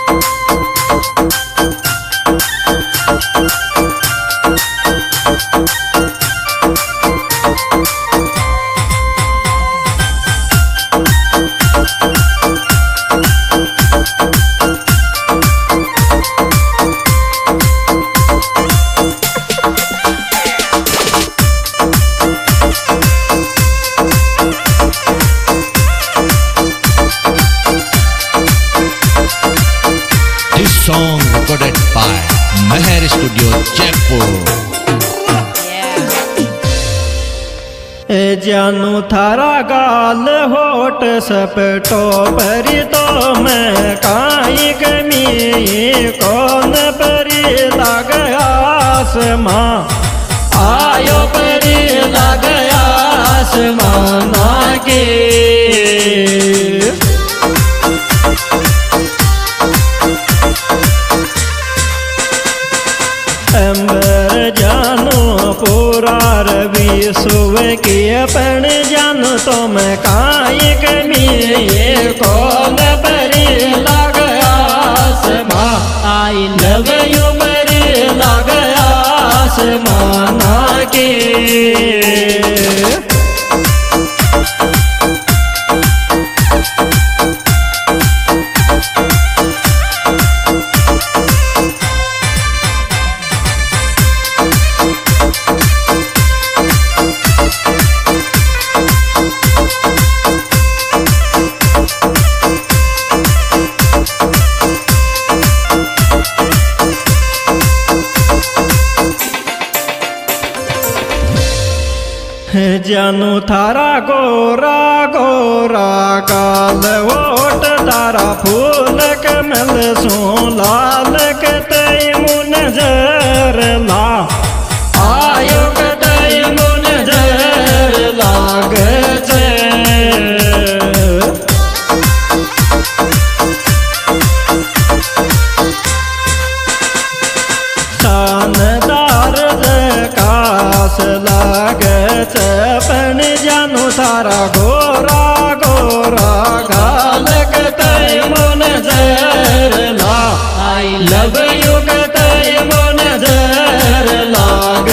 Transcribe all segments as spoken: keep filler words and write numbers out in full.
Song recorded by Meher Studio, Jaipur. जानू थारा गाल होठ सपटो परी तो मैं काई कमी कौन परी लग आसमां आयो परी लग आसमां के अंबर जानो पूरा रवि सुबह की अपन जानो तो मैं काई कमी कौन परी लग आसमां आई लव यू परी लग आसमां के जानू थारा गोरा गोरा काल वोट तारा फूल कमल सो लाल कतई मुन जर ला आयो कतई मुन जर लाग शानदार कास लाग पण जानू थारा गोरा गोरा गाल कतई मुन जर ला आई लव यू कतई मुन जर लाग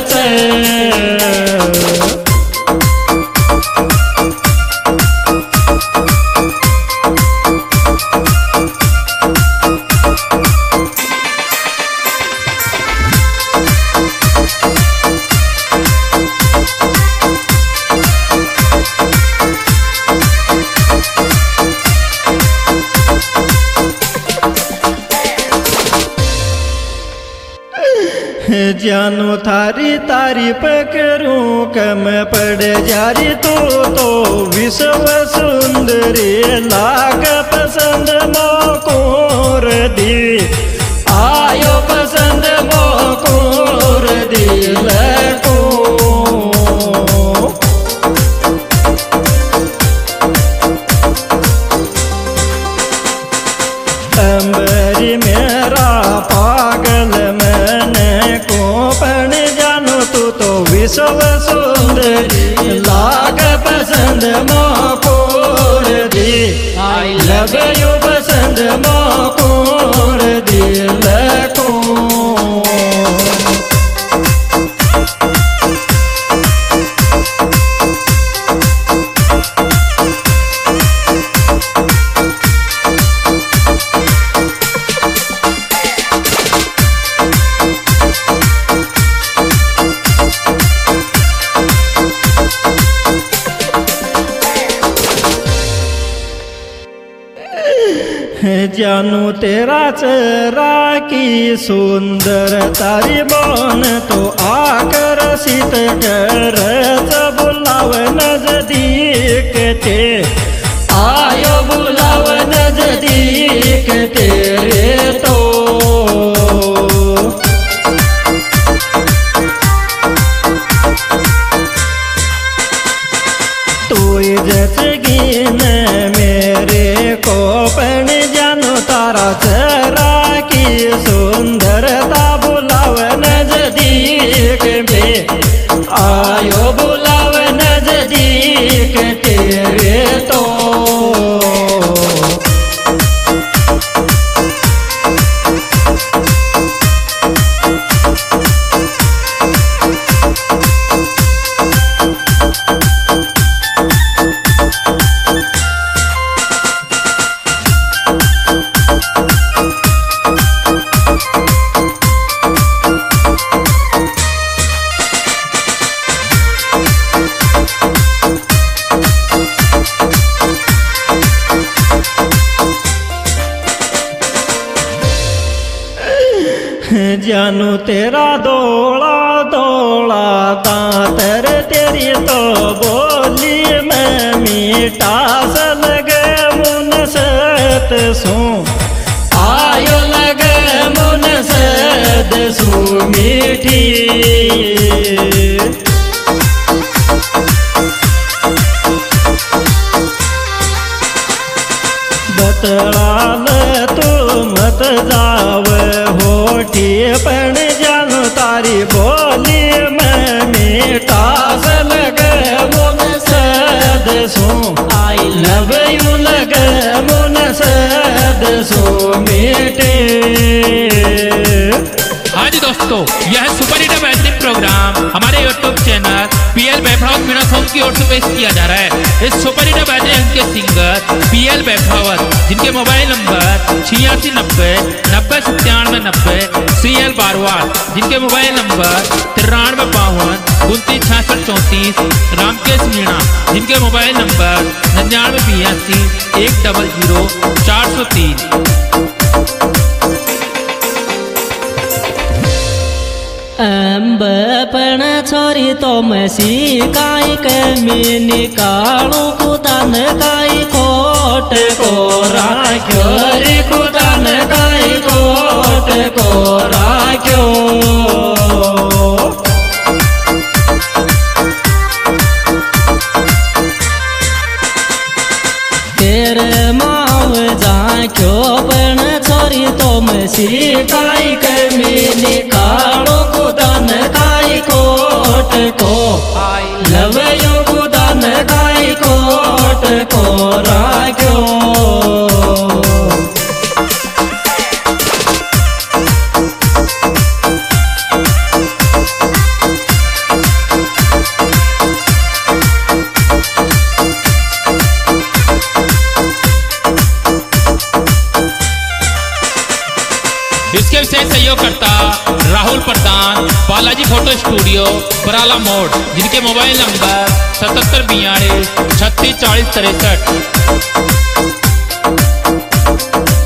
जानू थारी तारीफ करूं कम पड़ जारी तो तो विश्व सुंदरी लाग पसंद मोकोर दी आयो पसंद मोकोर दिल को अंबरी मेरा पागल मैंने को पण जानू तू तो विश्व सुंदरी लाग पसंद मोकोर दी आई लव यू पसंद मोकोर दिल को जानू तेरा चेहरा की सुंदर तारी बोन तो आकर सीत कर बुलाव नजदीक ते आयो बुलाव नजदीक तेरे तो तू जचगी न मेरे को पण तारा चेहरा की सुंदरता बुलाव नजदीक में आयो बुलाव नजदीक तेरे तो जानू तेरा दौड़ा दौड़ा दांतर तेरी तो बोली में मीठास लगे मुन सत सू आयो लगे मुन सत सू मीठी बतलाल तू मत जाव होठी पण जानू तारी बोली में मीठास लगे मुन सद सू आई लव यू लगे मुन सद सू मीठे। हाँ जी दोस्तों, यह सुपर हिट मैजिक प्रोग्राम हमारे YouTube channel P L Baithawat Meena song की ओर से पेश किया जा रहा है। इस सुपर हिट मैजिक के सिंगर पी एल बैठावत, जिनके मोबाइल नंबर छियासी नब्बे नब्बे सत्तानवे नब्बे, सी एल बारवाल, जिनके मोबाइल नंबर तिरानवे बावन उनतीस छियासठ चौंतीस, रामकेश मीणा, जिनके मोबाइल नंबर निन्यानवे बयासी एक डबल जीरो चार सौ तीन। अम्बपण छोरी तो मैं सिकाई के मी निकालू कुदान काई कोट को राख्यो रे कुदान काई कोट को राख्यो। तेरे माव जाक्यो पण छोरी तो मैं सिकाई के मी निकालू कुदान काई कोट को आई लव यू कुदान काई कोट को राख्यो। इसके विशेष सहयोगकर्ता राहुल प्रधान, बालाजी फोटो स्टूडियो, बराला मोड़, जिनके मोबाइल नंबर सतहत्तर बयालीस छत्तीस चालीस तिरसठ।